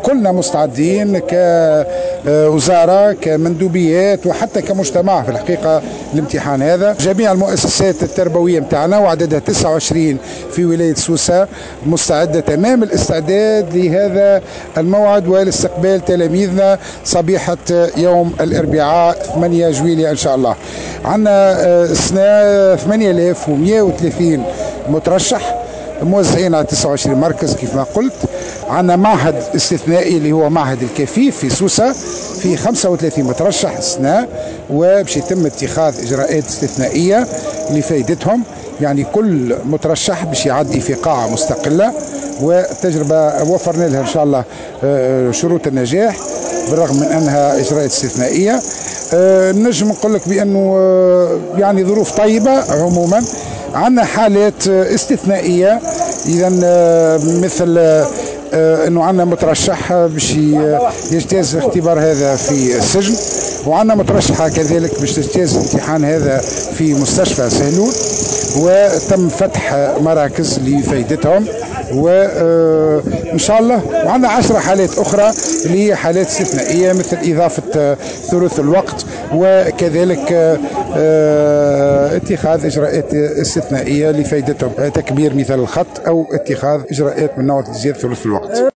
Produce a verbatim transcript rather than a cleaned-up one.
كلنا مستعدين كوزارة كمندوبيات وحتى كمجتمع في الحقيقة الامتحان هذا. جميع المؤسسات التربوية متاعنا وعددها تسعة وعشرين في ولاية سوسة مستعدة تمام الاستعداد لهذا الموعد ولاستقبال تلاميذنا صبيحة يوم الأربعاء ثمانية جويلية إن شاء الله. عندنا السنة ثمانية آلاف ومئة وثلاثين مترشح موزعين على تسعة وعشرين مركز كيف ما قلت. عندنا معهد استثنائي اللي هو معهد الكفيف في سوسة في خمسة وثلاثين مترشح السنة، وباش يتم اتخاذ اجراءات استثنائيه لفائدتهم. يعني كل مترشح باش يعدي في قاعه مستقله، والتجربه وفرنا لها ان شاء الله شروط النجاح بالرغم من انها اجراءات استثنائيه. نجم نقول لك بانه يعني ظروف طيبه عموما. عندنا حالات استثنائيه اذا مثل انه عندنا مترشح باش يجتاز الاختبار هذا في السجن، وعندنا مترشحه كذلك باش تجتاز الامتحان هذا في مستشفى سهلول، وتم فتح مراكز لفائدتهم وان شاء الله. وعندنا عشرة حالات اخرى اللي هي حالات استثنائيه مثل اضافه ثلث الوقت، وكذلك اتخاذ اجراءات استثنائيه لفائدتهم، تكبير مثل الخط او اتخاذ اجراءات من نوع زياده ثلث الوقت.